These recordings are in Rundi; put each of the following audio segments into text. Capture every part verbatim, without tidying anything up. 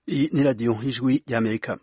Iyi ni radiyo y'ijwi ry'Amerika.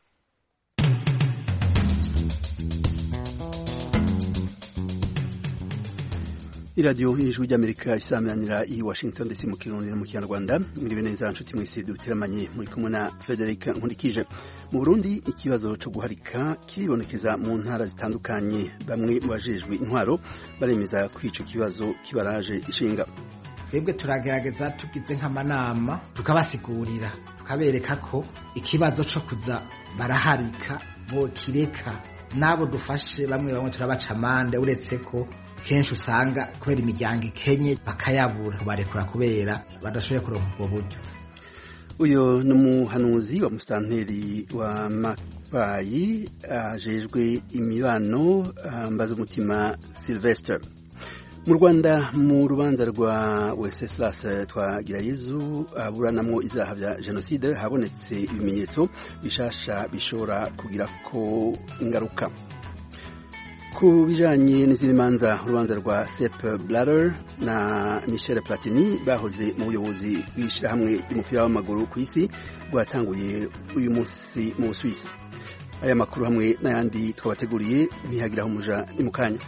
iradiyo y'ijwi ry'Amerika isaminanira i Washington D C mu Kirundi no mu Kinyarwanda. Mwiriwe neza nshuti mwese duteramanye muri kumwe na Frederic Nkurikije. Mu Burundi ikibazo cyo guharika kiribonekeza mu ntara zitandukanye. Bamwe mu bajejwe intwaro baremeza ko ico kibazo kibaraje ishinga. Twebwe turagerageza tugize nk'amanama tukabasigurira tukabereka ko ikibazo cyo kuza baraharika bo kireka nabo dufashe bamwe bamwe turabaca amande uretse ko kenshi usanga kubera imiryango ikenye bakayabura barekura kubera badashoboye kuronka ubwo buryo. Uyo n'umuhanuzi wa musitanteri wa Makbayi ajejwe imibano mbaza umutima Sylvestre. Mu Rwanda mu rubanza rwa Wenceslas Twagirayezu aburanamwo ivyaha vya genocide habonetse ibimenyetso bishasha bishobora kugira ko ingaruka. Ku bijanye n'izindi manza urubanza rwa Sepp Blatter na Michel Platini bahoze mu buyobozi bw'ishirahamwe ry'umupira w'amaguru ku isi rwatanguye uyu munsi mu Busuwisi. Aya makuru hamwe n'ayandi twabateguriye ntihagiraho umuja ni mu kanya.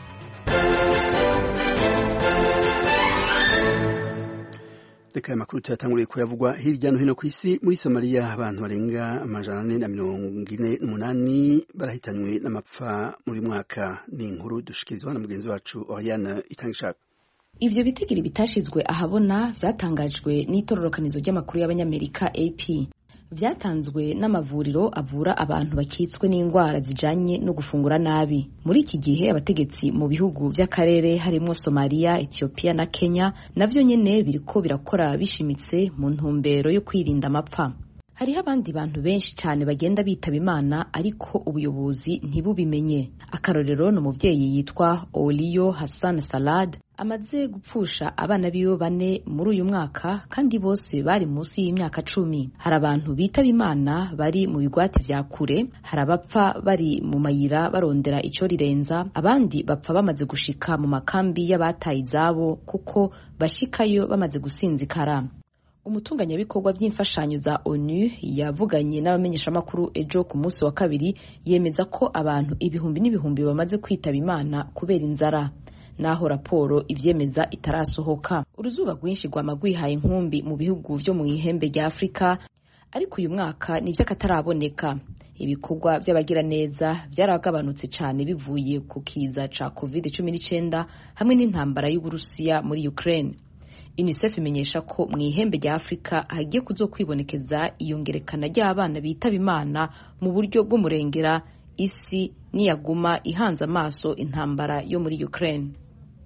Reka aya makuru tuyatanguriye kuyavugwa hirya no hino ku isi. Muri Somalia abantu barenga amajana ane na mirongo ine n'umunani barahitanywe n'amapfa muri mwaka. Ni inkuru dushikirizwa na mugenzi wacu Oriane Itangishaka. Ivyo bitigiri bitashizwe ahabona vyatangajwe n'itororokanizo ry'amakuru y'abanyamerika A P. Vyatanzwe n'amavuriro avura abantu bakitswe n'ingwara zijanye no gufungura nabi. Muri iki gihe abategetsi mu bihugu vy'akarere harimo Somalia, Ethiopia na Kenya navyo nyene biriko birakora bishimitse mu ntumbero yo kwirinda amapfa. Hariho abandi bantu benshi cyane bagenda bitaba Imana ariko ubuyobozi ntibubimenye. Akarorero no muvyeyi yitwa Olio Hassan Salad amaze gupfusha abana biwe bane muri uyu mwaka kandi bose bari munsi y'imyaka cumi. Hari abantu bitaba Imana bari mu bigwati vya kure, hari abapfa bari mu mayira barondera ico rirenza, abandi bapfa bamaze gushika mu makambi y'abataye izabo kuko bashikayo bamaze gusinzikara. Umutunganyabikorwa by'imfashanyo za ONU yavuganye n'abamenyeshamakuru ejo ku munsi wa kabiri yemeza ko abantu ibihumbi n'ibihumbi bamaze kwitaba Imana kubera inzara. Naho raporo ivyemeza itarasohoka. Uruzuba rwinshi rwamagwihaye inkumbi mu bihugu vyo mu ihembe rya Afrika, ariko uyu mwaka nivyo kataraboneka. Ibikorwa by'abagira neza byaragabanutse cyane bivuye ku kiza ca covid cumi n'icenda hamwe n'intambara y'Uburusiya muri Ukraine. UNICEF imenyesha ko mu ihembe rya Afrika hagiye kuzokwibonekeza iyongerekana ry'abana bitaba Imana mu buryo bw'umurengera isi niyaguma ihanze amaso intambara yo muri Ukraine.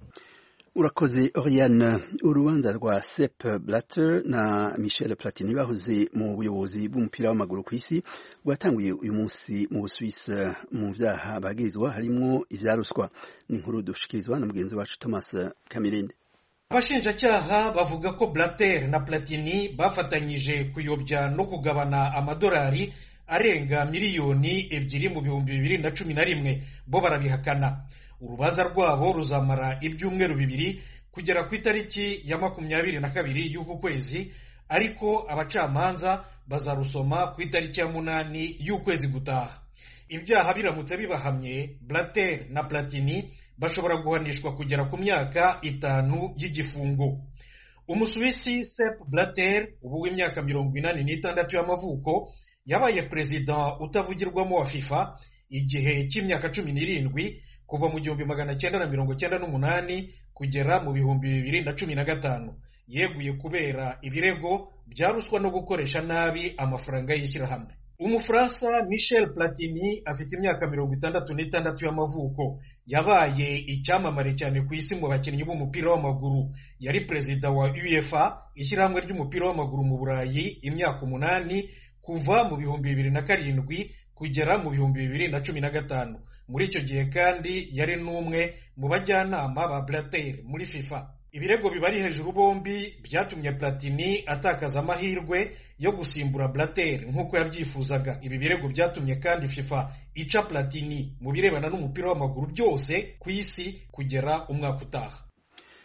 Urakoze Oriane. Urubanza rwa Sepp Blatter na Michel Platini bahoze mu buyobozi bw'umupira w'amaguru ku isi rwatanguye uyu munsi mu Busuwisi. Mu vyaha bagirizwa harimwo ivyaruswa. Ni inkuru dushikirizwa na mugenzi wacu Thomas Kamirinde. Abashinjacyaha bavuga ko Blatter na Platini bafatanyije kuyobya no kugabana amadolari arenga miliyoni ebyiri mu bihumbi bibiri na cumi na rimwe. Bo barabihakana. Urubanza rwabo ruzamara ibyumweru bibiri kugera ku itariki ya makumyabiri na kabiri y'uku kwezi, ariko abacamanza bazarusoma ku itariki ya munani y'ukwezi gutaha. Ibyaha biramutse bibahamye, Blatter na Platini bashobora guhanishwa kugera ku myaka itanu y'igifungo. Umusuwisi Sepp Blatter ubu w'imyaka mirongo inani n'itandatu y'amavuko yabaye perezida utavugirwamo wa FIFA igihe cy'imyaka cumi n'irindwi kuva mu gihumbi magana cyenda na mirongo cyenda n'umunani kugera mu bihumbi bibiri na cumi na gatanu. Yeguye kubera ibirego bya ruswa no gukoresha nabi amafaranga y'ishyirahamwe. Umufaransa Michel Platini afite imyaka mirongo itandatu n'itandatu y'amavuko. Yabaye icyamamare cyane ku isi mu bakinnyi b'umupira w'amaguru. Yari perezida wa UEFA, ishyirahamwe ry'umupira w'amaguru mu Burayi, imyaka umunani kuva mu bihumbi bibiri na karindwi kugera mu bihumbi bibiri na cumi na gatanu. Muri icyo gihe kandi yari n'umwe mu bajyanama ba Blatter muri FIFA. Ibirego bibari hejuru bombi byatumye Platini atakaza amahirwe yo gusimbura Blatter nk'uko yabyifuzaga. Ibi birego byatumye kandi FIFA ica Platini mu birebana n'umupira w'amaguru byose ku isi kugera umwaka utaha.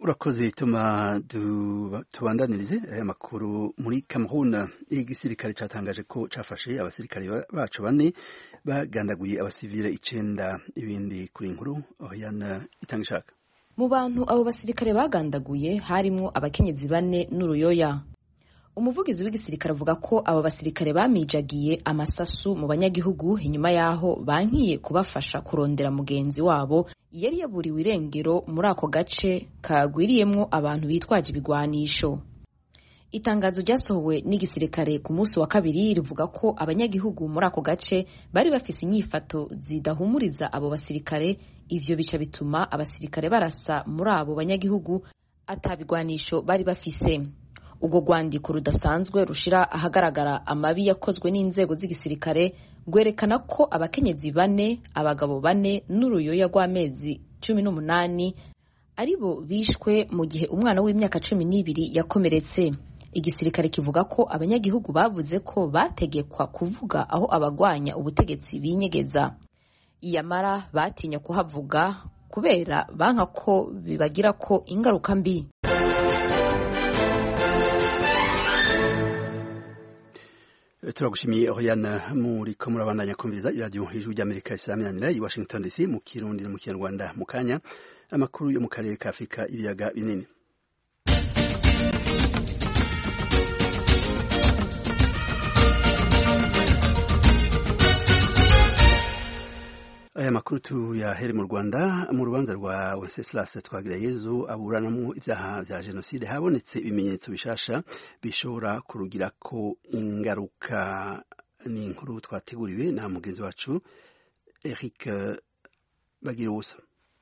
urakoze tuma tubandanirize aya makuru. Muri Cameroon igisirikare cyatangaje ko cafashe abasirikare bacu bane bagandaguye abasivile icenda. Ibindi kuri inkuru Oriana Itangishaka. Mu bantu abo basirikare bagandaguye harimwo abakenyezi bane n'uruyoya. Umuvugizi w'igisirikare avuga ko abo basirikare bamijagiye amasasu mu banyagihugu inyuma yaho bankiye kubafasha kurondera mugenzi wabo yari yaburiwe irengero muri ako gace kagwiriyemwo abantu bitwaje ibigwanisho. Itangazo ryasohowe n'igisirikare ku munsi wa kabiri rivuga ko abanyagihugu muri ako gace bari bafise inyifato zidahumuriza abo basirikare, ivyo bica bituma abasirikare barasa muri abo banyagihugu atabigwanisho bari bafise. Ubwo rwandiko rudasanzwe rushira ahagaragara amabi yakozwe n'inzego z'igisirikare rwerekana ko abakenyezi bane, abagabo bane n'uruyoya rw'amezi cumi n'umunani aribo bishwe mu gihe umwana w'imyaka cumi n'ibiri yakomeretse. Igisirikare kivuga ko abanyagihugu bavuze ko bategekwa kuvuga aho abagwanya ubutegetsi binyegeza, iyamara batinya kuhavuga kubera banka ko bibagira ko ingaruka mbi. Turagushimiye Oriana. muri ko murabandanya kumviriza iradiyo hejuru y'Amerika isaminanira i Washington D C mu Kirundi no mu Kinyarwanda. Mu kanya amakuru yo mu karere ka Afrika ibiyaga binini. Aya makuru tuyahere mu Rwanda. Mu rubanza rwa Wenceslas Twagirayezu aburanamo ivyaha vya jenoside habonetse ibimenyetso bishasha bishobora kurugira ko ingaruka. Ni inkuru twateguriwe na mugenzi wacu Eric Bagirusa.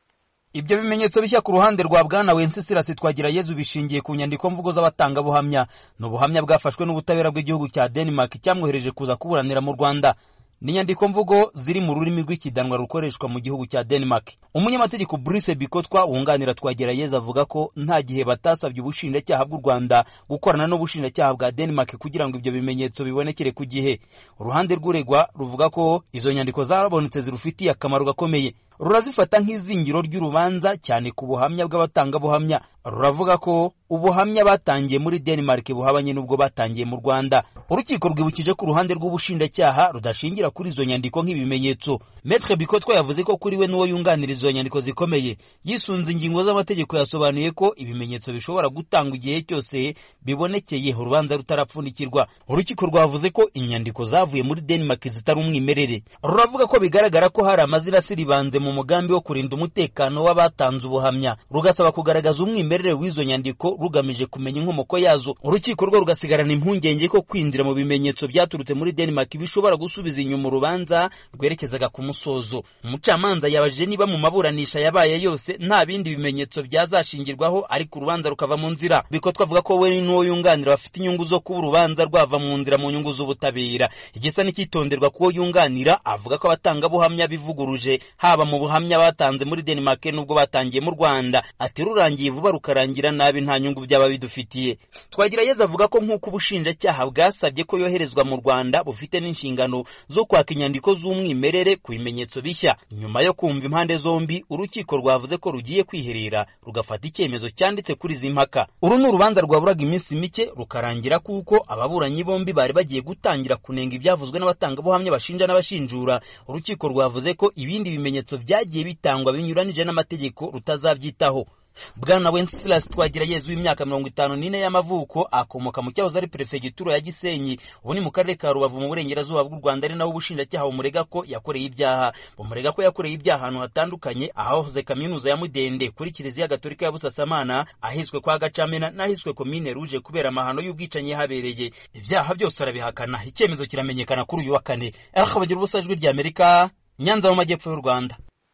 Ibyo bimenyetso bishya ku ruhande rwa bwana Wenceslas Twagirayezu bishingiye ku nyandiko mvugo z'abatanga buhamya. No buhamya bwafashwe n'ubutabera bw'igihugu cya Denmark cyamwohereje kuza kuburanira mu Rwanda. Ni nyandiko mvugo ziri mu rurimi rw'ikidanwa rukoreshwa mu gihugu cya Denmark. Umunyamategeko Brice Bikotwa wunganira Twagirayezu avuga ko nta gihe batasabye ubushinjacyaha bw'u Rwanda gukorana n'ubushinjacyaha bwa Denmark kugira ngo ibyo bimenyetso bibonekere ku gihe. Uruhande rw'uregwa ruvuga ko izo nyandiko zarabonetse zirufitiye akamaro gakomeye. Rurazifata nk'izingiro ry'urubanza cyane ku buhamya bw'abatanga buhamya. Ruravuga ko ubuhamya batangiye muri Denmark buhabanye n'ubwo batangiye mu Rwanda. Urukiko rwibukije ko uruhande rw'ubushinjacyaha rudashingira kuri izo nyandiko nk'ibimenyetso. Maître Bikotwa yavuze ko kuri we n'uwo yunganira izo nyandiko zikomeye yisunze ingingo z'amategeko yasobanuye ko ibimenyetso bishobora gutangwa igihe cyose bibonekeye urubanza rutarapfundikirwa. Urukiko rwavuze ko inyandiko zavuye muri Denmark zitari umwimerere. Ruravuga ko bigaragara ko hari amazina asiribanze mu mugambi wo kurinda umutekano w'abatanze ubuhamya. Rugasaba kugaragaza umwimerere w'izo nyandiko rugamije kumenya inkomoko yazo. Urukiko rwo rugasigarana impungenge ko kwinjira mu bimenyetso byaturutse muri Denmark bishobora gusubiza inyuma urubanza rwerekezaga ku musozo. Umucamanza yabajije niba mu maburanisha yabaye yose nta bindi bimenyetso byazashingirwaho ariko urubanza rukava mu nzira. Bikotwa avuga ko we n'uwo yunganira bafite inyungu zo kuba urubanza rwava mu nzira mu nyungu z'ubutabera. Igisa n'ikitonderwa kuwo yunganira avuga ko abatanga buhamya bivuguruje haba mu buhamya batanze muri Denmark nubwo batangiye mu Rwanda. Ati rurangiye vuba rukarangira nabi nta nyungu byaba bidufitiye. Twagirayezu avuga ko nk'uko ubushinjacyaha bwasabye ko yoherezwa mu Rwanda bufite n'inshingano zo kwaka inyandiko z'umwimerere ku bimenyetso bishya. Nyuma yo kumva impande zombi urukiko rwavuze ko rugiye kwiherera rugafata icyemezo cyanditse kuri izi mpaka. Uru ni urubanza rwaburaga iminsi mike rukarangira kuko ababuranyi bombi bari bagiye gutangira kunenga ibyavuzwe n'abatanga buhamya bashinja n'abashinjura. Urukiko rwavuze ko ibindi bimenyetso byagiye bitangwa binyuranije n'amategeko rutazabyitaho. Bwana Wenceslas Twagirayezu w'imyaka mirongo itanu n'ine y'amavuko akomoka mu cyahoze ari perefegitura ya Gisenyi, ubu ni mu karere ka Rubavu mu burengerazuba bw'u Rwanda, ari naho ubushinjacyaha bumurega ko yakoreye ibyaha. Bumurega ko yakoreye ibyaha ahantu hatandukanye, ahahoze kaminuza ya Mudende, kuri Kiliziya Gatolika ya Busasamana, ahiswe kwa Gacamena n'ahiswe Komine Rouge kubera amahano y'ubwicanyi yahabereye. Ibyaha byose arabihakana. Icyemezo kiramenyekana kuri uyu wa kane. Akabagira ubusajwi ry'Amerika, Nyanza mu majyepfo y'u Rwanda.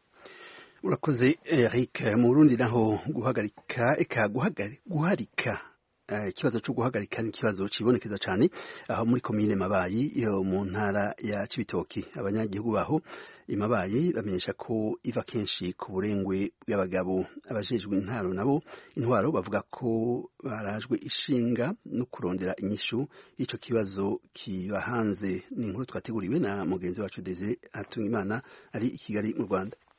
Urakoze Eric. Mu Burundi naho guhagarika eka guharika ikibazo cyo guhagarika ni ikibazo kibonekeza cyane aho muri komine Mabayi yo mu ntara ya Cibitoki. Abanyagihugu baho imabayi bamenyesha ko iva kenshi ku burengwe bw'abagabo. Abajejwe intwaro nabo intwaro bavuga ko barajwe ishinga no kurondera inyishu ico kibazo kibahanze. Ni inkuru twateguriwe na mugenzi wacu Desire Atungimana ari i Kigali mu Rwanda.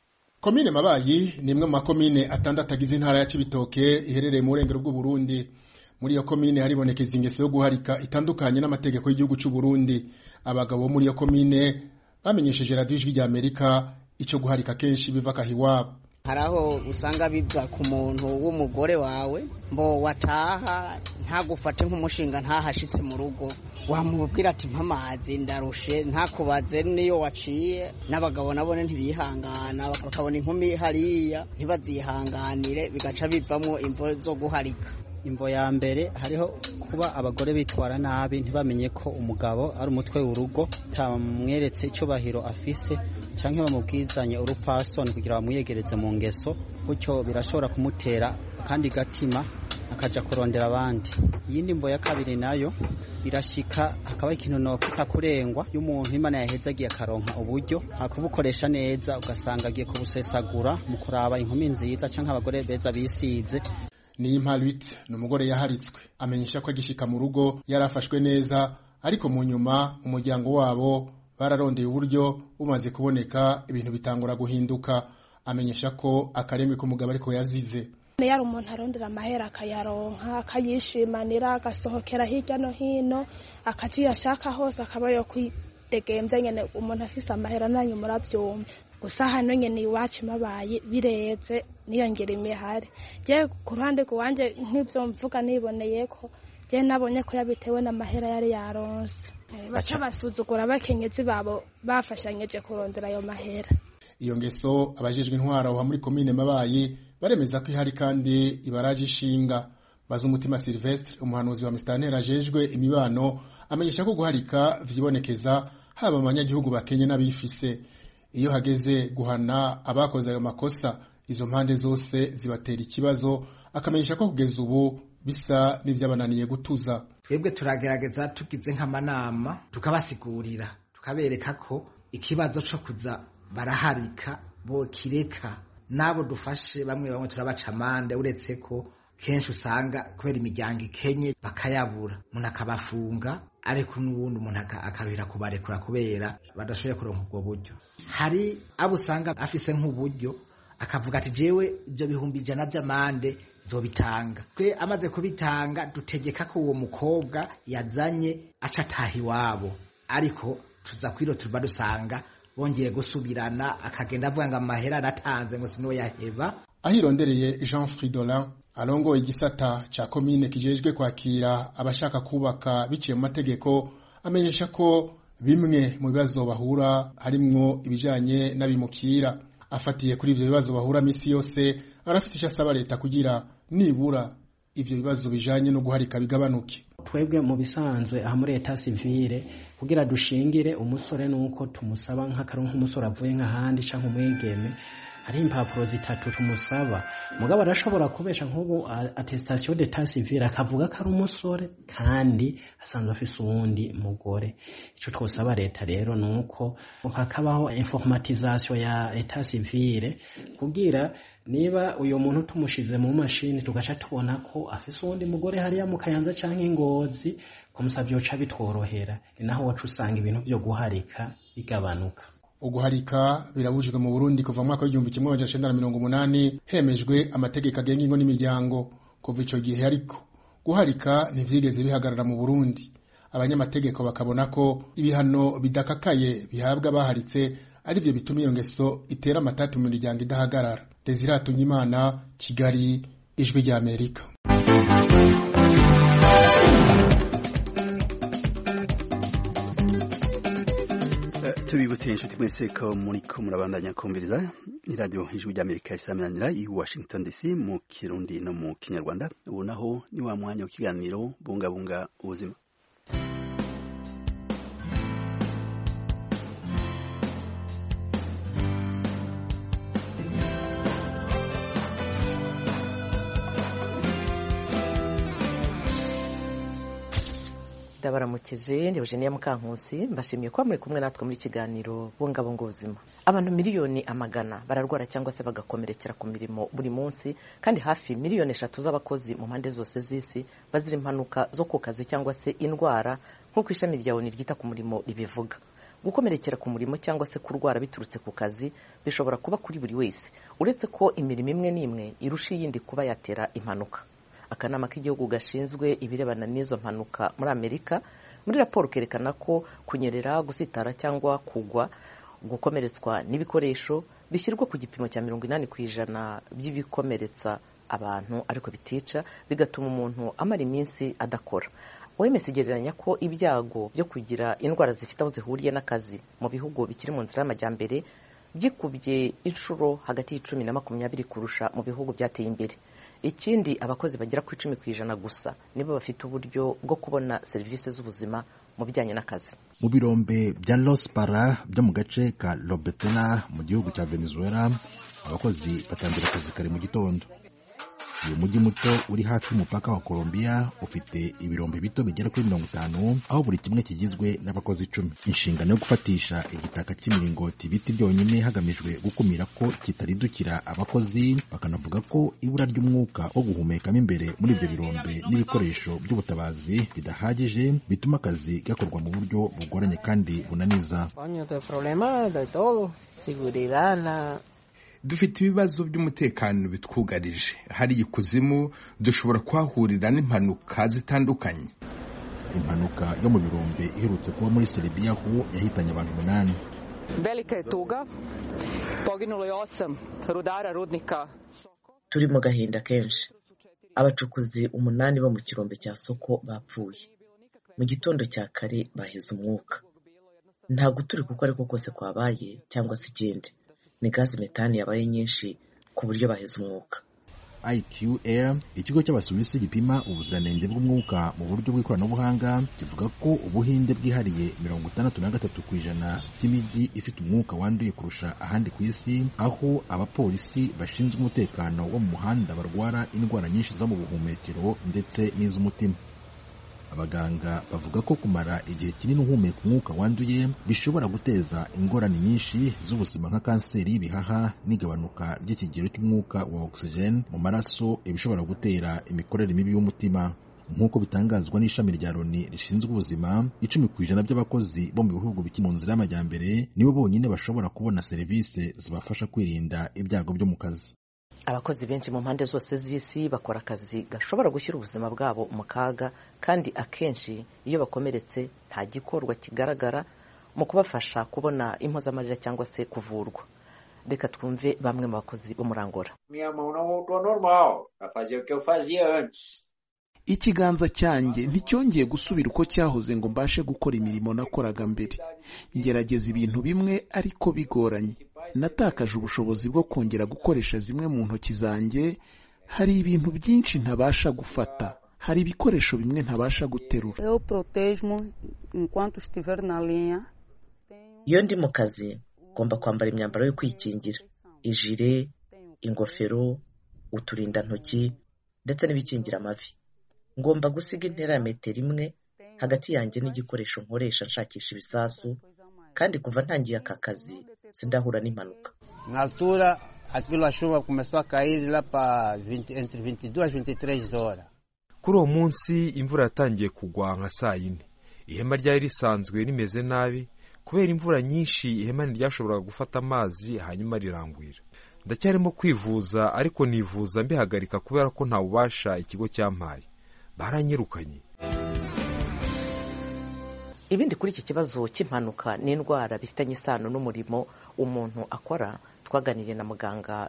Komine Mabayi ni imwe mu makomine atandatu agize intara ya Cibitoke iherereye mu burengero bw'u Burundi. Muri iyo komine haribonekeza ingeso yo guharika itandukanye n'amategeko y'igihugu cy'u Burundi. Abagabo muri iyo komine bamenyesheje radio Ijwi ry'Amerika ico guharika kenshi biva kahiwabo. Haraho usanga biva ku muntu w'umugore wawe mbo wataha ntagufate nk'umushinga ntahashitse mu rugo wamubwira ati mpamazi ndarushe ntakubaze niyo waciye n'abagabo nabone ntibihangana bakabona inkumi hariya ntibazihanganire bigaca bivamwo imvo zo guharika. Imvo ya mbere hariho kuba abagore bitwara nabi ntibamenye ko umugabo ari umutwe w'urugo tamweretse icyubahiro afise canke bamubwizanye urupasoni kugira bamuyegereze mu ngeso gutyo birashobora kumutera kandi gatima akaja kurondera abandi. Iyindi mvo ya kabiri nayo birashika hakaba ikintu no kutakurengwa y'umuntu Imana yahezagiye akaronka uburyo hakubukoresha neza ugasanga agiye kubusesagura mu kuraba inkumi nziza canke abagore beza bisize. Ni Impaluit n'umugore yaharitswe amenyesha ko agishika mu rugo yarafashwe neza ariko mu nyuma umuryango wabo bararondeye uburyo umaze kuboneka ibintu bitangura guhinduka. Amenyesha ko akaremwe k'umugabo ariko yazize yari umuntu arondera amahera akayaronka akayishimanira agasohokera hirya no hino akaciye ashaka hose akaba yo kwidegemvya nyene umuntu afise amahera nanyu muravyumva. Gusa hano nyene iwacu Mabayi bireze niyongera imihari. Je ku ruhande kuwanje nk'ivyo mvuga niboneye ko je nabonye ko yabitewe n'amahera yari yaronse. Baca basuzugura bakenyezi babo bafashanyeje kurondera ayo mahera. Iyo ngeso abajejwe intwara wa muri komine Mabayi baremeza ko ihari kandi ibaraje ishinga. Bazumutima Sylvestre umuhanuzi wa Mistantera ajejwe imibano amenyesha ko guharika vyibonekeza haba abanyagihugu bakenye n'abifise. Iyo hageze guhana abakoze ayo makosa izo mpande zose zibatera ikibazo akamenyesha ko kugeza ubu bisa n'ivyabananiye gutuza. Twebwe turagerageza tugize nk'amanama tukabasigurira tukabereka ko ikibazo co kuza baraharika bo kireka nabo dufashe bamwe bamwe turabaca amande uretse ko kenshi usanga kubera imiryango ikenye bakayabura umuntu akabafunga ariko n'ubundi umuntu akaruhira kubarekura kubera badashoboye kuronka ubwo buryo. Hari abo usanga afise nk'uburyo akavuga ati jewe ibyo bihumbi ijana by'amande zobitanga. Twe amaze kubitanga dutegeka ko uwo mukobwa yazanye aca ataha iwabo ariko tuza kwiro tuba dusanga bongeye gusubirana akagenda avuga ngo amahera aratanze ngo sino yaheba. Ahirondereye Jean Fridolin alongo igisata cha komine kijejwe kwakira abashaka kubaka biciye mu mategeko amenyesha ko bimwe mu bibazo bahura harimwo ibijanye n'abimukira. Afatiye kuri ivyo bibazo bahura misi yose arafite icyo asaba leta kugira nibura ivyo bibazo bijanye no guharika bigabanuke. Twebwe mu bisanzwe aha muri leta civile kugira dushingire umusore nuko tumusaba nk'akaronka umusore avuye nk'ahandi canke umwegeme hari impapuro zitatu tumusaba mugabo arashobora kubesha nk'ubu attestation d'état civil akavuga ko ari umusore kandi asanzwe afise uwundi mugore. Ico twosaba leta rero nuko hakabaho informatisation ya état civil kugira niba uyo muntu tumushize mu mashini tugaca tubona ko afise uwundi mugore hariya mu Kayanza canke Ingozi kumusavyo ca bitworohera naho wacu usanga ibintu byo guharika bigabanuka. Uguharika birabujijwe mu Burundi kuva mu mwaka w'igihumbi kimwe amajana icenda na mirongo umunani hemejwe amategeko agenga ingo n'imiryango. Kuva ico gihe ariko guharika ntivyigeze bihagarara mu Burundi. Abanyamategeko bakabona ko ibihano bidakakaye bihabwa baharitse ari byo bituma iyo ngeso itera amatatu mu miryango idahagarara. Desire Tunyimana, Kigali, Ijwi ry'Amerika. Tubibutse inshuti mwese ko muriko murabandanya kumviriza radio Ijwi ry'Amerika isamanira i Washington D C mu Kirundi no mu Kinyarwanda. Ubu naho ni wa mwanya w'ikiganiro bungabunga ubuzima. Ndabaramukije ndi Eugenia Mukankusi mbashimiye ko muri kumwe natwe muri kiganiro bungabunga ubuzima. Abantu miliyoni amagana bararwara cyangwa se bagakomerekera ku mirimo buri munsi kandi hafi miliyoni eshatu z'abakozi mu mpande zose z'isi bazira impanuka zo ku kazi cyangwa se indwara nk'uko ishami rya O N U ryita ku murimo ribivuga. gukomerekera ku murimo cyangwa se kurwara biturutse ku kazi bishobora kuba kuri buri wese, uretse ko imirimo imwe n'imwe irusha iyindi kuba yatera impanuka. Akanama k'igihugu gashinzwe ibirebana n'izo mpanuka muri Amerika muri raporo kerekana ko kunyerera, gusitara cyangwa kugwa, gukomeretswa n'ibikoresho bishyirwa ku gipimo cya mirongo inani ku ijana by'ibikomeretsa abantu ariko bitica, bigatuma umuntu amara iminsi adakora. O M S igereranya ko ibyago byo kugira indwara zifite aho zihuriye n'akazi mu bihugu bikiri mu nzira y'amajyambere byikubye inshuro hagati y'icumi na makumyabiri kurusha mu bihugu byateye imbere. Ikindi, abakozi bagera ku icumi ku ijana gusa nibo bafite uburyo bwo kubona serivisi z'ubuzima mu bijyanye n'akazi. Mu birombe bya Los Para byo mu gace ka Lobetela mu gihugu cya Venezuela, abakozi batangira akazi kare mu gitondo. Uyu mujyi muto uri hafi y'umupaka wa Colombia ufite ibirombe bito bigera kuri mirongo itanu, aho buri kimwe kigizwe n'abakozi icumi. Inshingano yo gufatisha igitaka cy'imiringoti biti byonyine hagamijwe gukumira ko kitaridukira abakozi. Bakanavuga ko ibura ry'umwuka wo guhumekamo imbere muri ibyo birombe n'ibikoresho by'ubutabazi bidahagije bituma akazi gakorwa mu buryo bugoranye kandi bunaniza. Dufite ibibazo by'umutekano bitwugarije. Hari ikuzimu dushobora kwahurira n'impanuka zitandukanye. Impanuka yo mu birombe iherutse kuba muri Serbia aho yahitanye abantu umunani. Velika je tuga. Poginulo je osam rudara rudnika. Turi mu gahinda kenshi. Abacukuzi umunani bo mu kirombe cya Soko bapfuye. Mu gitondo cya kare bahize umwuka. Nta guturika uko ariko kose kwabaye cyangwa se ikindi. Ni gazi metani yabaye nyinshi ku buryo baheze umwuka. I Q Air, ikigo cy'Abasuwisi gipima ubuziranenge bw'umwuka mu buryo bw'ikoranabuhanga, kivuga ko Ubuhinde bwihariye mirongo itandatu na gatatu ku ijana by'imijyi ifite umwuka wanduye kurusha ahandi ku isi, aho abapolisi bashinzwe umutekano wo mu muhanda barwara indwara nyinshi zo mu buhumekero ndetse n'iz'umutima. Abaganga bavuga ko kumara igihe kinini uhumeka umwuka wanduye bishobora guteza ingorane nyinshi z'ubuzima nka kanseri y'ibihaha n'igabanuka ry'ikigero cy'umwuka wa oxygen mu maraso, ibishobora gutera imikorere mibi y'umutima. Nk'uko bitangazwa n'ishami rya Loni rishinzwe ubuzima, icumi ku ijana by'abakozi bo mu bihugu bikiri mu nzira y'amajyambere nibo bonyine bashobora kubona serivisi zibafasha kwirinda ibyago byo mu kazi. Abakozi benshi mu mpande zose z'isi bakora akazi gashobora gushyira ubuzima bwabo mu kaga, kandi akenshi iyo bakomeretse nta gikorwa kigaragara mu kubafasha kubona impozamarira cyangwa se kuvurwa. Reka twumve bamwe mu bakozi bo muri Angola. Ikiganza cyanjye nticyongeye gusubira uko cyahoze ngo mbashe gukora imirimo nakoraga mbere. Ngerageza ibintu bimwe ariko bigoranye. Natakaje ubushobozi bwo kongera gukoresha zimwe mu ntoki zanjye. Hari ibintu byinshi ntabasha gufata. Hari ibikoresho bimwe ntabasha guterura. Iyo ndi mu kazi ngomba kwambara imyambaro yo kwikingira, ijire, ingofero, uturindantoki ndetse n'ibikingira amavi. Ngomba gusiga intera ya metero imwe hagati yanjye n'igikoresho nkoresha nshakisha ibisasu, kandi kuva ntangiye aka kazi sindahura n'impanuka. Na altura aquilo a chuva começou a cair lá para entre vinte e duas e vinte e três horas. Kuri uwo munsi imvura yatangiye kugwa nka saa yine. Ihema ryari risanzwe rimeze nabi kubera imvura nyinshi. Ihema ntiryashoboraga gufata amazi hanyuma rirangwira. Ndacyarimo kwivuza ariko nivuza mbihagarika kubera ko nta bubasha ikigo cyampaye. Baranyirukanye. Ibindi kuri iki kibazo cy'impanuka n'indwara bifitanye isano n'umurimo umuntu akora, twaganiriye na muganga.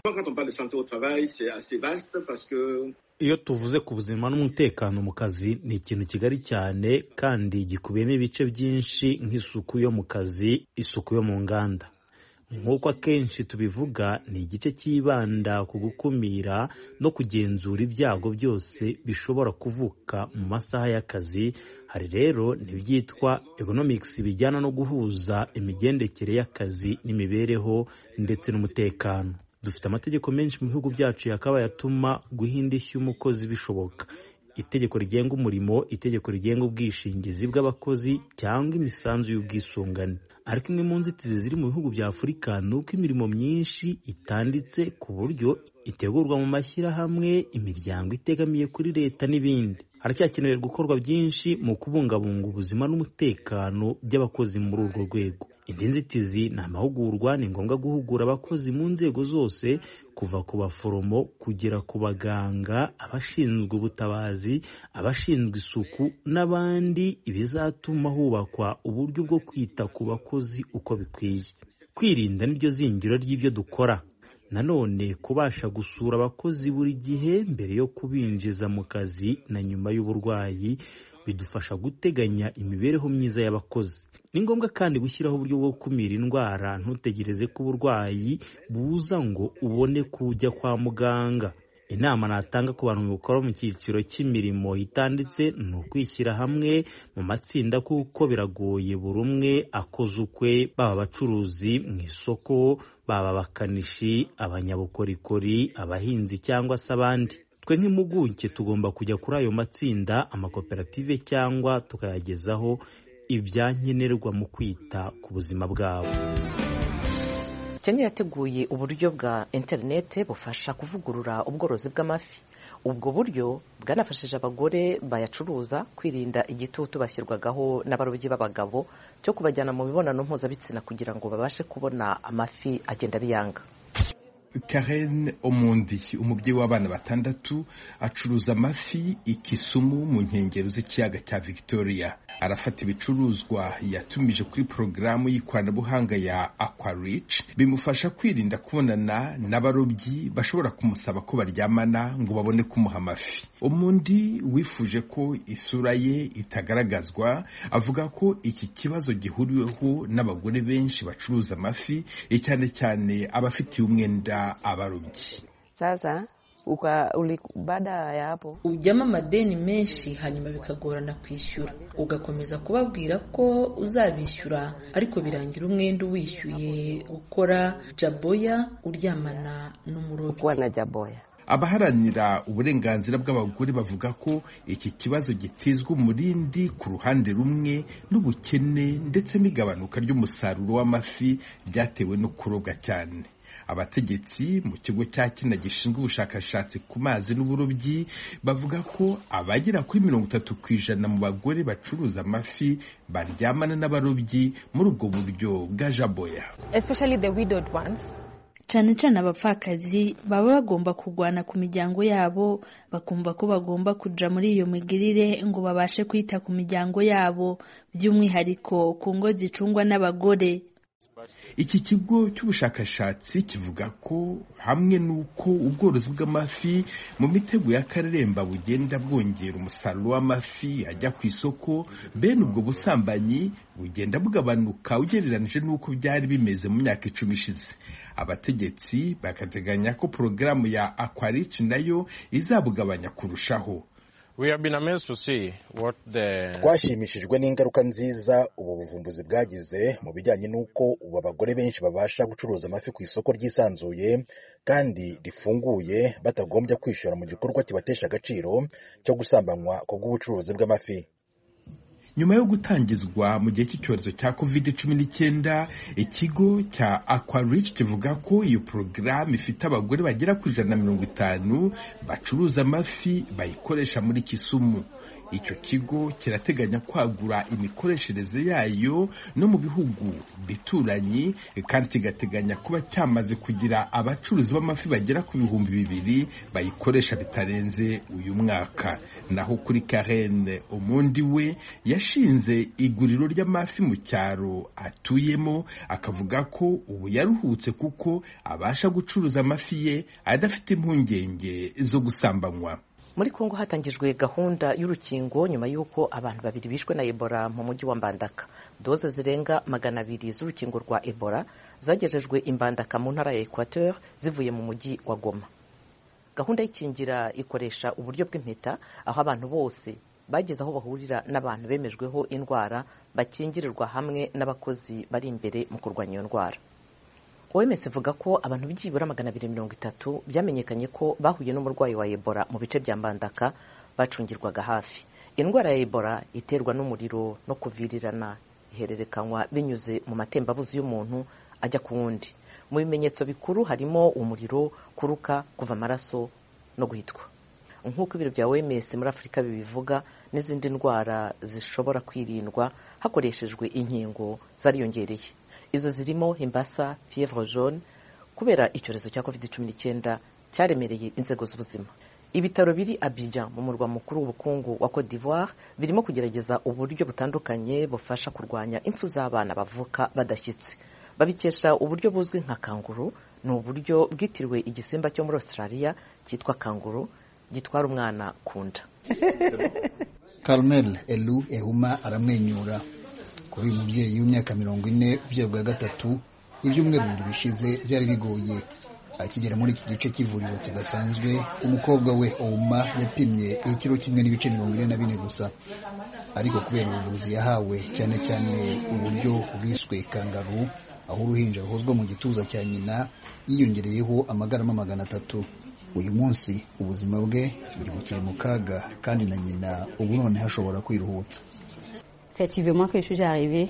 Iyo tuvuze ku buzima n'umutekano mu kazi ni ikintu kigari cyane kandi gikubiyemo ibice byinshi nk'isuku yo mu kazi, isuku yo mu nganda. Nk'uko akenshi tubivuga, ni igice cyibanda ku gukumira no kugenzura ibyago byose bishobora kuvuka mu masaha y'akazi. Hari rero n'ibyitwa economics bijyana no guhuza imigendekere y'akazi n'imibereho ndetse n'umutekano. Dufite amategeko menshi mu bihugu byacu yakabaye atuma guhinda ishyi umukozi bishoboka. Itegeko rigenga umurimo, itegeko rigenga ubwishingizi bw'abakozi cyangwa imisanzu y'ubwisungane. Ariko imwe mu nzitizi ziri mu bihugu bya Afurika ni uko imirimo myinshi itanditse ku buryo itegurwa mu mashyirahamwe, imiryango itegamiye kuri leta n'ibindi. Haracyakenewe gukorwa byinshi mu kubungabunga ubuzima n'umutekano by'abakozi muri urwo rwego. indi nzitizi ni amahugurwa. Ni ngombwa guhugura abakozi mu nzego zose kuva ku baforomo kugera ku baganga, abashinzwe ubutabazi, abashinzwe isuku n'abandi, ibizatuma hubakwa uburyo bwo kwita ku bakozi uko bikwiye. Kwirinda niryo zingiro ry'ibyo dukora. Nanone kubasha gusura abakozi buri gihe mbere yo kubinjiza mu kazi na nyuma y'uburwayi bidufasha guteganya imibereho myiza y'abakozi. Ni ngombwa kandi gushyiraho uburyo bwo gukumira indwara. Ntutegereze ko uburwayi buza ngo ubone kujya kwa muganga. Inama natanga ku bantu bakora mu cyiciro cy'imirimo itanditse ni ukwishyira hamwe mu matsinda kuko biragoye buri umwe akoze ukwe, baba abacuruzi mu isoko, baba abakanishi, abanyabukorikori, abahinzi cyangwa se abandi. Twe nk'impuguke tugomba kujya kuri ayo matsinda, amakoperative, cyangwa tukayagezaho ibyankenerwa mu kwita ku buzima bwabo. Kenya yateguye uburyo bwa interinete bufasha kuvugurura ubworozi bw'amafi. Ubwo buryo bwanafashije abagore bayacuruza kwirinda igitutu bashyirwagaho n'abarobyi b'abagabo cyo kubajyana mu mibonano mpuzabitsina kugira ngo babashe kubona amafi agenda biyanga. Karen Omondi, umubyeyi w'abana batandatu, acuruza amafi i Kisumu mu nkengero z'ikiyaga cya Victoria. Arafata ibicuruzwa yatumije kuri porogaramu y'ikoranabuhanga ya Aquarich, bimufasha kwirinda kubonana n'abarobyi bashobora kumusaba ko baryamana ngo babone kumuha amafi. Omondi wifuje ko isura ye itagaragazwa, avuga ko iki kibazo gihuriweho n'abagore benshi bacuruza amafi, cyane cyane abafitiye umwenda abarobyi. Sasa baada ya hapo ujyamo amadeni menshi hanyuma bikagorana kwishyura, ugakomeza kubabwira ko uzabishyura ariko birangira umwenda wishyuye gukora jaboya, uryamana n'umurobyi. Wana jaboya. Abaharanira uburenganzira bw'abagore bavuga ko iki kibazo gitezwa umurindi ku ruhande rumwe n'ubukene ndetse n'igabanuka ry'umusaruro w'amafi byatewe no kurobwa cyane. Abategetsi mu kigo cya Kenya gishinzwe ubushakashatsi ku mazi n'uburobyi bavuga ko abagera kuri mirongo itatu ku ijana mu bagore bacuruza amafi baryamana n'abarobyi muri ubwo buryo bwa jaboya. Especially the widowed ones. Cyane cyane abapfakazi baba bagomba kugwana ku miryango yabo, bakumva ko bagomba kuja muri iyo migirire ngo babashe kwita ku miryango yabo, by'umwihariko ku ngo zicungwa n'abagore. Iki kigo cy'ubushakashatsi kivuga ko hamwe n'uko ubworozi bw'amafi mu mitego y'akareremba bugenda bwongera umusaruro w'amafi ajya ku isoko, bene ubwo busambanyi bugenda bugabanuka ugereranije n'uko byari bimeze mu myaka icumi ishize. Abategetsi bakateganya ko porogaramu ya Aquarich nayo izabugabanya kurushaho. We have been amazed to see what the Twashimishijwe n'ingaruka nziza ubu buvumbuzi bwagize mu bijyanye n'uko ubu abagore benshi babasha gucuruza amafi ku isoko ryisanzuye kandi rifunguye batagombye kwishora mu gikorwa kibatesha agaciro cyo gusambanywa ku bw'ubucuruzi bw'amafi. Nyuma yo gutangizwa mu gihe cy'icyorezo cya covid cumi n'icyenda, ikigo cya Aquarich kivuga ko iyo porogaramu ifite abagore bagera ku ijana na mirongo itanu bacuruza amafi bayikoresha muri Kisumu. Icyo kigo kirateganya kwagura imikoreshereze yayo no mu bihugu bituranyi, kandi kigateganya kuba cyamaze kugira abacuruzi b'amafi bagera ku bihumbi bibiri bayikoresha bitarenze uyu mwaka. Naho kuri Karen Omondi we yashinze iguriro ry'amafi mu cyaro atuyemo, akavuga ko ubu yaruhutse kuko abasha gucuruza amafi ye adafite impungenge zo gusambanywa. Muri Kongo hatangijwe gahunda y'urukingo nyuma y'uko abantu babiri bishwe na Ebola mu mujyi wa Mbandaka. Doze zirenga magana abiri z'urukingo rwa Ebola zagejejwe i Mbandaka mu ntara ya Equateur zivuye mu mujyi wa Goma. Gahunda y'ikingira ikoresha uburyo bw'impeta, aho abantu bose bageze aho bahurira n'abantu bemejweho indwara bakingirirwa hamwe n'abakozi bari imbere mu kurwanya iyo ndwara. O M S ivuga ko abantu byibura magana abiri mirongo itatu byamenyekanye ko bahuye n'umurwayi wa Ebola mu bice bya Mbandaka bacungirwaga hafi. Indwara ya Ebola iterwa n'umuriro no kuvirirana, ihererekanywa binyuze mu matembabuzi y'umuntu ajya ku wundi. Mu bimenyetso bikuru harimo umuriro, kuruka, kuva amaraso no guhitwa. Nk'uko ibiro bya O M S muri Afurika bibivuga, n'izindi ndwara zishobora kwirindwa hakoreshejwe inkingo zariyongereye. izo zirimo imbasa, fièvre jaune, kubera icyorezo cya covid cumi n'icyenda cyaremereye inzego z'ubuzima. Ibitaro biri Abidjan mu murwa mukuru w'ubukungu wa Cote d'Ivoire birimo kugerageza uburyo butandukanye bufasha kurwanya impfu z'abana bavuka badashyitse. Babikesha uburyo buzwi nka kanguru, ni uburyo bwitiriwe igisimba cyo muri Australia cyitwa kanguru gitwara umwana kunda. Carmel Elu Ehuma aramwenyura. Kuri uyu mubyeyi w'imyaka mirongo ine ubyaye bwa gatatu, ibyumweru bibiri bishize byari bigoye. Akigera muri iki gice cy'ivuriro kidasanzwe, umukobwa we Ouma yapimye ikiro kimwe n'ibice mirongo ine na bine gusa. Ariko kubera ubuvuzi yahawe, cyane cyane uburyo bwiswe kangaru, aho uruhinja ruhozwa mu gituza cya nyina, yiyongereyeho amagarama magana atatu. Uyu munsi ubuzima bwe buri mu kaga, kandi na nyina ubu none hashobora kwiruhutsa. Effectivement que je suis arrivée,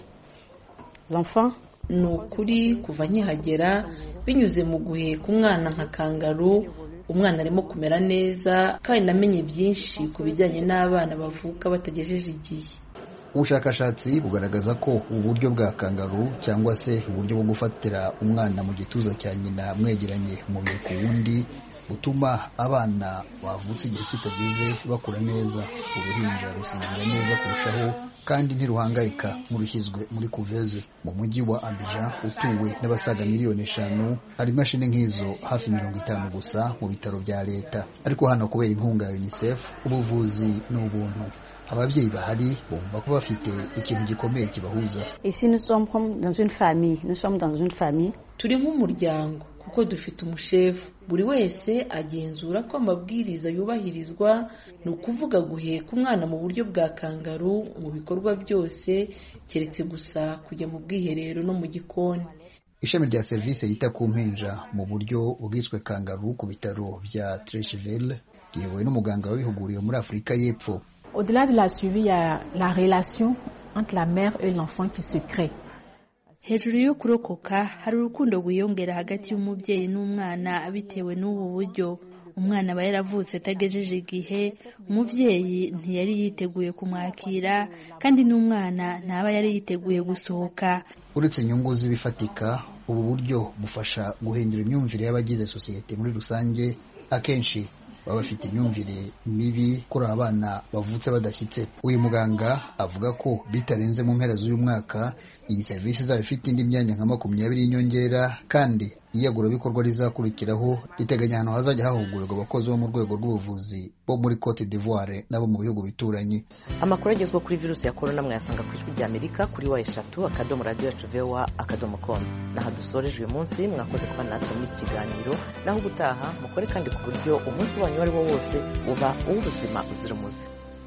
l'enfant ni ukuri kuva nkihagera binyuze mu guheka umwana nka kangaru, umwana arimo kumera neza, kandi namenye byinshi ku bijyanye n'abana bavuka batagejeje igihe. Ubushakashatsi bugaragaza ko uburyo bwa kangaru cyangwa se uburyo bwo gufatira umwana mu gituza cya nyina mwegeranye umubiri ku wundi butuma abana bavutse igihe kitageze bakura neza, uruhinja rusinzira neza kurushaho, kandi ntiruhangayika nk'urushyizwe muri kuveze. Mu mujyi wa Abidjan utuwe n'abasaga miliyoni eshanu, hari imashini nk'izo hafi mirongo itanu gusa mu bitaro bya leta. Ariko hano kubera inkunga ya UNICEF, ubuvuzi ni ubuntu. Ababyeyi bahari bumva ko bafite ikintu gikomeye kibahuza. Ici nous sommes comme dans une famille, nous sommes dans une famille. Turi nk'umuryango kuko dufite umushefu, buri wese agenzura ko amabwiriza yubahirizwa, ni ukuvuga guheka umwana mu buryo bwa kangaru mu bikorwa byose, keretse gusa kujya mu bwiherero no mu gikoni. Ishami rya serivisi yita ku mpinja mu buryo bwiswe kangaru ku bitaro bya Trècheville riyobowe n'umuganga wabihuguriwe muri Afurika y'Epfo. Au-delà de la suivi, il y a la relation entre la mère et l'enfant qui se crée. Hejuru yo kurokoka hari urukundo rwiyongera hagati y'umubyeyi n'umwana bitewe n'ubu buryo. Umwana aba yaravutse atagejeje igihe, umubyeyi ntiyari yiteguye kumwakira, kandi n'umwana ntaba yari yiteguye gusohoka. Uretse inyungu z'ibifatika, ubu buryo bufasha guhindura imyumvire y'abagize sosiyete muri rusange. Akenshi baba bafite imyumvire mibi kuri abana bavutse badashyitse. Uyu muganga avuga ko bitarenze mu mpera z'uyu mwaka iyi serivisi izaba ifite indi myanya nka makumyabiri y'inyongera, kandi iyagurabikorwa rizakurikiraho riteganya ahantu hazajya hahugurirwa abakozi bo mu rwego rw'ubuvuzi bo muri Cote d'Ivoire n'abo mu bihugu bituranye. Amakuru agezwa kuri virusi ya korona mwayasanga ku ijwi ry'Amerika kuri wa eshatu akadomo radiyo yacu vewa akadomo com. Naho dusoreje uyu munsi, mwakoze kuba natwe muri kiganiro, naho ubutaha mukore kandi ku buryo umunsi wanyu wari wo wose uba uw'ubuzima buzira umuze.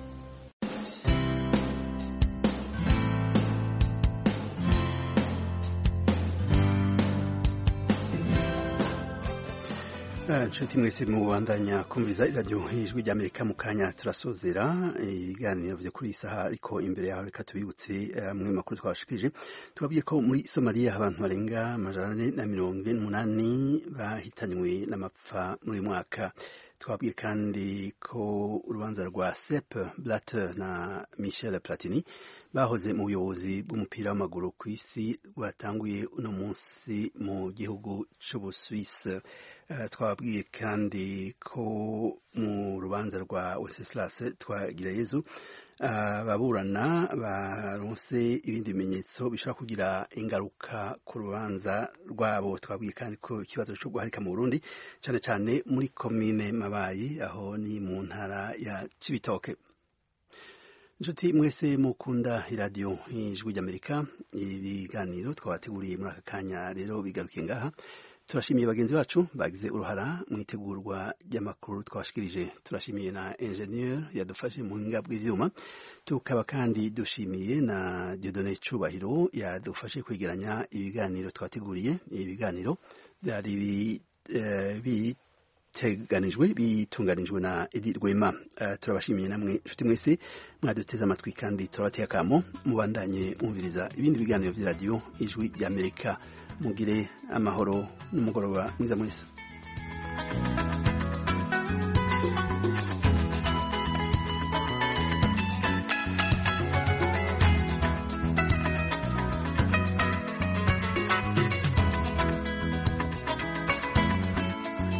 Nshuti mwese mubandanya kumviriza iradiyo ijwi ry'Amerika. mu kanya turasozera ibiganiro byo kuri isaha, ariko imbere yaho reka tubibutse mu makuru twabashikije. Tubabwiye ko muri Somalia abantu barenga amajana ane na mirongo ine n'umunani bahitanywe n'amapfa muri uyu mwaka. Twabwiye kandi ko urubanza rwa Sepp Blatter na Michel Platini bahoze mu buyobozi bw'umupira w'amaguru ku isi rwatanguye uno munsi mu gihugu cy'Ubusuwisi. Uh, twabwiye kandi ko mu rubanza rwa Wenceslas Twagirayezu ababurana uh, baronse ibindi bimenyetso bishobora kugira ingaruka ku rubanza rwabo. Twabwiye kandi ko ikibazo cyo guharika mu Burundi cyane cyane muri komine Mabayi, aho ni mu ntara ya Cibitoke. Nshuti mwese mukunda iradiyo ijwi ry'Amerika, ibiganiro twabateguriye muri aka kanya rero bigarukiye ngaha. Turashimiye bagenzi bacu bagize uruhara mu itegurwa ry'amakuru twashikirije. Turashimiye na engineer yadufashe mu buhinga bw'ivyuma. Tukaba kandi dushimiye na Dieudonné Cubahiro yadufashe kwegeranya ibiganiro twateguriye. Ibiganiro byari biteganijwe bitunganijwe na Edi Rwema. Uh, turabashimiye namwe nshuti mwese mwaduteze amatwi, kandi turabateye akamo mubandanye mwumviriza ibindi biganiro by'iradiyo ijwi ry'Amerika. Mugire amahoro n'umugoroba mwiza mwese.